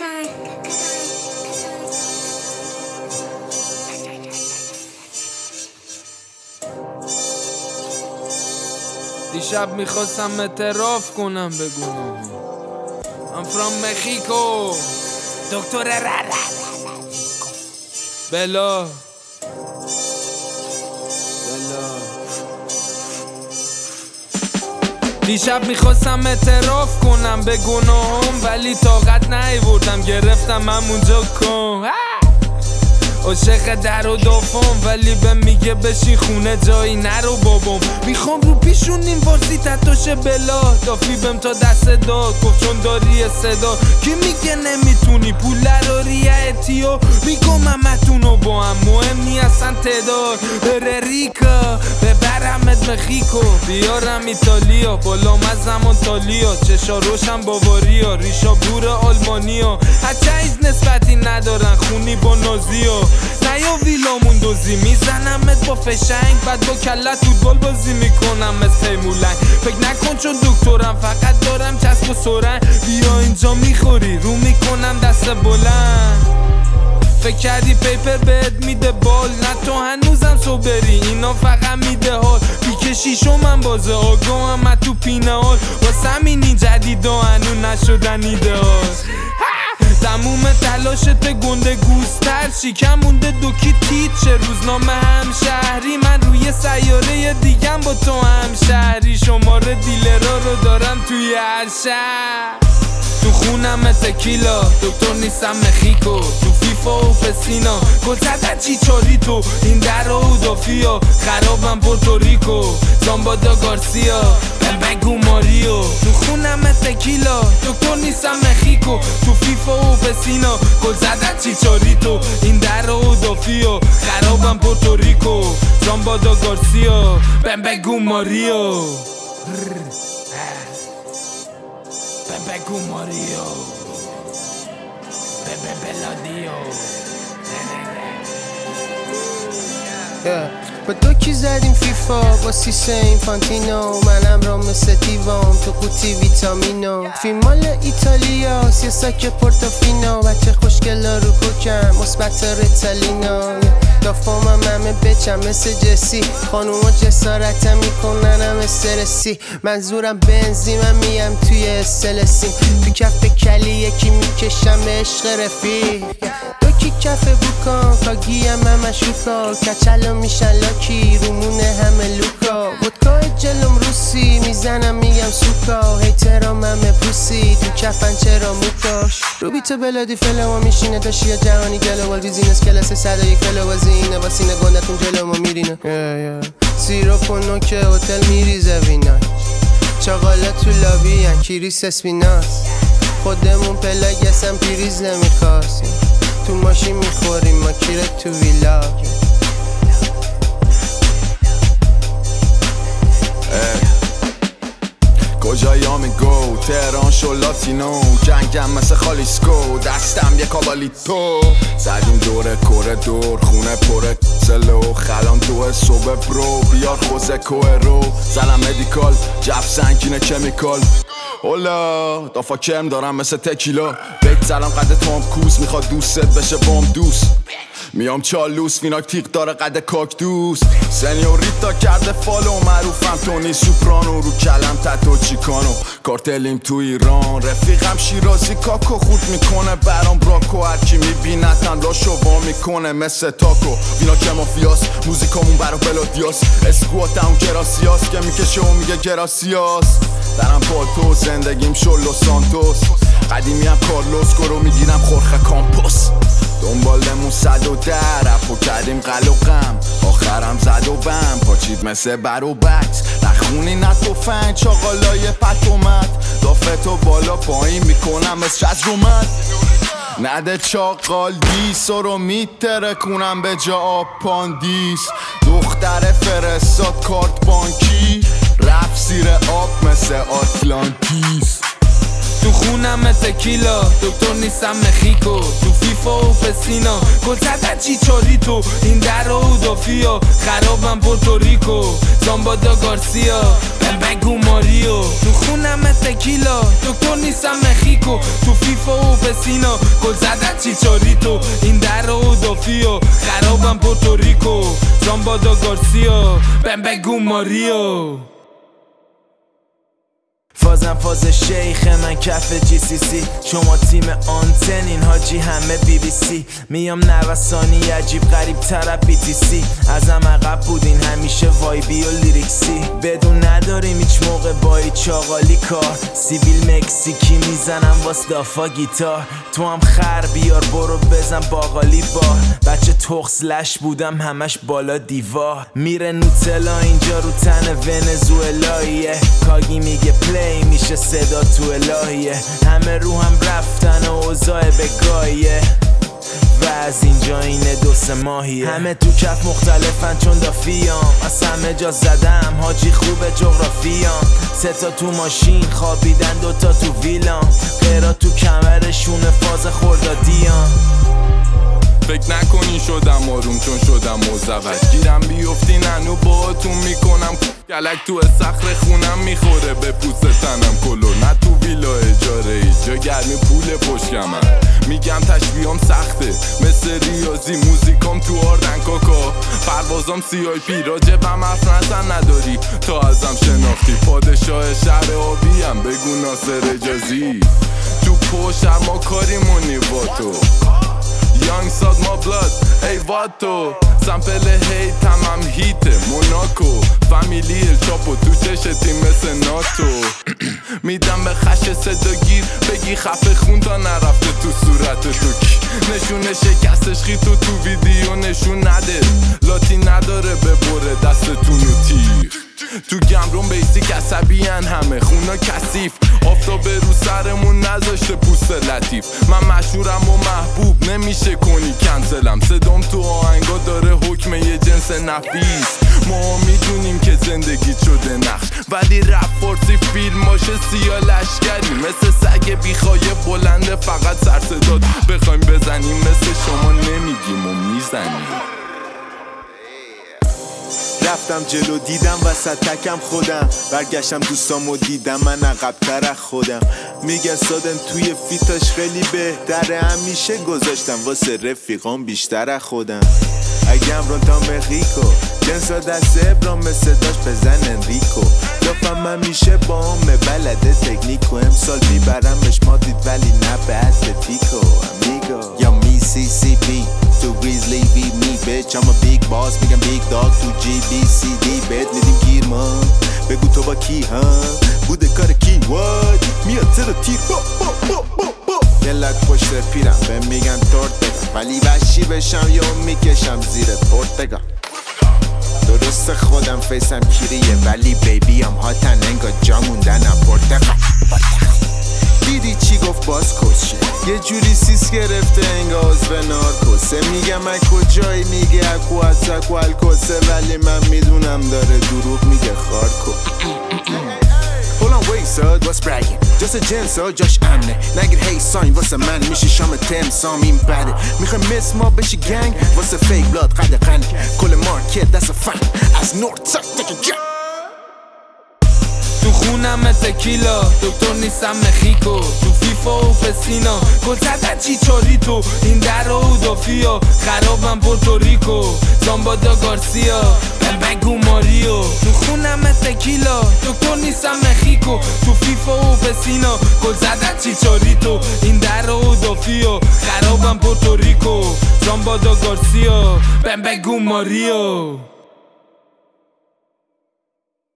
دیشب میخواستم اعتراف کنم به گناهام. I'm from Mexico. دکتر بلا دیشب میخواستم اعتراف کنم به گناهام، ولی طاقت نیاوردم، گرفتم همونجا کن. عاشق در و دافام، ولی به میگه بشین خونه جایی نرو بابام. میخوام رو پیشون این وارسی تتاشه بلا دافی بهم تا دست داد، گفت چون داری صدا. کی میگه نمیتونی پول دراری اتیو، میگم همتونو با هم مهم نی اصلا تعداد. بره ریکا ببرمت مخیکو، بیارم ایتالیا بالام از زمان تالیا. چشا روشن باواریا، ریشا بور آلمانیا. هرچه ایز نسبتی ندارن خونی با نازیا. نیا ویلامون دوزی میزنمت با فشنگ، بعد با کلت فوتبال بازی میکنم مثل تیمولنگ. فکر نکن چون دکترم فقط دارم چسب و سرنگ. بیا اینجا میخوری رو میکنم دست بلند. فکر کردی پیپر بهت میده بال، نه تو هنوزم صبری اینا فقط میده حال. بیکشیشو من بازه آگاهم من تو پینه حال، واسه همینی جدیدا هنو نشدن ایدهال. تموم تلاشت گنده گوزتر شیکم مونده دوکی تیچه روزنامه همشهری. من روی سیاره دیگم با تو همشهری، شماره دیلرها رو دارم توی هر شهر. تو خونم تکیلا دکتر نیستم مخیکو، تو فیفا و پسینا گل زدن چیچاریتو. این در و دافیا خرابم پورتوریکو، زامبادا گارسیا بگو ماریو. تو خونم تکیلا دکتر نیستم مخیکو، تو فیفا و پسینا گل زدن چیچاریتو. این در و دافیا خرابم پورتوریکو، زامبادا گارسیا بگو ماریو. بگو ماریو بلادیو. با دوکی زدیم فیفا با سیسه اینفانتینو، منم را مثل دیوام تو قوطی ویتامینو. فیلمال ایتالیا سیساک پورتوفینو، بچه خوشگلا رو کوکم مثبت ریتالینو. دافامم همه بچم مثل جسی، خانوما جسارتم میکنن هم استرسی. منظورم بنزیم میم توی استلسیم، تو کف کلی یکی میکشم عشق رفیق. دوکی کف بوکان کاگیم همه شوکا، کچلو میشن لاکی رومونه همه لوکا. ودکای جلوم روسی میزنم میگم سوکا، هیترام همه پوسی تو کفن چرا موکاش. روبیتو بلادی فلو میشینه داشیا جهانی گلوال بیزینس کلاس 101 فلو وزینه با سینه گندتون جلو ما میرینه. سیروپ و نوکه هتل میریزه ویناش، چاقالا تو لابی هن کریس اسپیناس. خودمون پلاگ اسم پیریز نمیخواستیم، تو ماشین میخوریم ما کیره تو ویلا. کجایا میگو تهران شو لاتینو، جنگم مثل خالیسکو دستم یه کابالیتو. زدیم دور کوردور خونه پره سلو، خلان تو صبح برو بیار خوزه کوه رو. زلم مدیکال جف سنگینه کمیکال، اولا دافا کم دارم مثل تکیلا. بیت زلم قد تام کوس میخواد دوست بشه بام دوست. میام چالوس فیناک تیغ داره قد کاکتوس. سنیوریتا کرده فالو معروفم تونی سوپرانو، رو کلم تتو چیکانو. کارتلیم تو ایران رفیقم شیرازی کاکو، خورد میکنه برام براکو. هرکی میبینتن لاشو وا میکنه مثل تاکو. اینا که مافیاس موزیکامون برا بلادیاس، اسکوات اون کراسیاس که میکشه و میگه گراسیاس. درم پالتو زندگیم شلو سانتوس، قدیمی هم کارلوس گرو میگیرم خورخه کامپوس. دنبالمون 110 رپو کردیم قلقم، آخرم زد و بم پاچید مثل بر و بکس. نخونی نه توفنگ چاقالای پتومت، دافتو بالا پایین میکنم مثل شزرومت. نده چاقال دیسو رو میترکونم به جا آب پاندیس. دختر فرستاد کارت بانکی، رفت زیر آب مثل آتلانتیس. تو خونم تکیلا دکتر نیستم مخیکو، تو فیفا و پسینا گل زدن چیچاریتو. این در و دافیا خرابم پورتوریکو، زامبادا گارسیا بگو ماریو، تو خونم تکیلا، دکتر نیستم مخیکو، تو فیفا و پسینا گل زدن چیچاریتو، این در و دافیو خرابم پورتوریکو، زامبادا گارسیا بهم بگو ماریو. فازم فاز شیخ من کف جی سی سی، شما تیم آنتن این حاجی همه بی بی سی، میام نوسانی عجیب غریب تر بی تی سی، ازم عقب بودین همیشه وایبی و لیریکسی، بدون نداریم هیچ موقع با هیچ چاقالی کار، سیبیل مکزیکی میزنم واس دافا گیتار، تو هم خر بیار برو بزن باقالی بار، بچه تخصلش بودم همش بالا دیوار، میره نوتلا اینجا رو تن ونزوئلاییه، کاگی میگه پلی میشه صدا تو الهیه، همه رو هم رفتن و اوضاع بگاهیه و از اینجا اینه 2 ماهیه، همه تو کف مختلفن چون دافیام، از همه جا زدم حاجی خوبه جغرافیام، 3 تا تو ماشین خوابیدن 2 تا تو ویلام، غیرا تو کمرشون فاز خوردادیام. فکر نکنی شدم آروم چون شدم مزوج، گیرم بیفتی ننو باهاتون میکنم گلک تو صخر خونم میخوره به پوست تنم کلو، نه تو ویلا اجاره ای جا گرمی پول پشکمم، میگم تشبیهام سخته مثل ریاضی، موزیکام تو آردن کاکا، پروازام سیای پی، راجبم حرف نزن نداری تا ازم شناختی، پادشاه شهر آبیم بگو ناصر اجازی، تو پوشم ما کاریمونی با تو، یانگ ساد ما بلاد ای واتو، سمپل هیت هم هیته موناکو، فامیلی الچاپو تو چشتی مثل ناتو، میدم به خش صداگیر بگی خفه خون تا نرفته تو صورت تو کی، نشونه شکستش خیتو تو ویدیو نشون نده، لاتی نداره ببره دستتون و تیر، تو گمرون بیسیک عصبیان همه خونا کثیف، آفتاب رو سرمون نذاشته پوست لطیف، من مشهورم و محبوب نمیشه کنی کنسلم، صدام تو آهنگا داره حکم یه جنس نفیس، ما میدونیم که زندگی شده نقش، ولی رپ فارسی فیلماشه سیاه لشکری، مثل سگ بیخوایه بلنده فقط سر صدات بخوایم بزنیم، مثل شما نمیگیم و میزنیم. رفتم جلو دیدم وسط تکم خودم، برگشتم دوستامو دیدم من عقب‌تر از خودم، میگن سادن توی فیتاش خیلی بهتره، همیشه گذاشتم واسه رفیقام بیشتر از خودم، اگم رو تا مخیکو جنسا دست ابرام مثل داشت بزن انریکو، لفم همیشه با همه بلده تکنیکو، امسال بیبرمش مادید ولی نه به اتلتیکو امیگو، یا می سی سی پی تو گریزلی بی می بیچ، I'm a big boss میگم بیگ داگ تو جی بی سی دی، بهت میدیم گیر ما بگو تو با کی هم بوده کار کی واد میاد زیر تیر دلت پشت پیرم به میگن تورت بگم، ولی وحشی بشم یا میکشم زیر پرتگاه، درست خودم فیسم کیریه ولی بیبی هم هاتن انگا جا موندنم پرتگاه، دیدی چی گفت باز کشه یه جوری سیس گرفته انگاز به نارکوسه، میگم من کجایی میگه اکو از اکو الکوسه، ولی من میدونم داره دروغ میگه خارکو. Hold on wait son what's bragging just a جنسا جاش امنه، نگیر هی ساین واسه من میشه شام تمسام این بده، میخوای مثل ما بشی گنگ واسه فیک بلاد قد قنی، کل مارکت دست فن از نورد ساک تکه جا، تو خونم تکیلا، دکتر نیستم مخیکو، تو فیفا و پسینا گل زدن چیچاریتو، این در و دافیا خرابم پورتوریکو، زامبادا گارسیا بهم بگو ماریو، تو خونم تکیلا، دکتر نیستم مخیکو، تو فیفا و پسینا گل زدن چیچاریتو، این در و دافیا خرابم پورتوریکو، زامبادا گارسیا بهم بگو ماریو.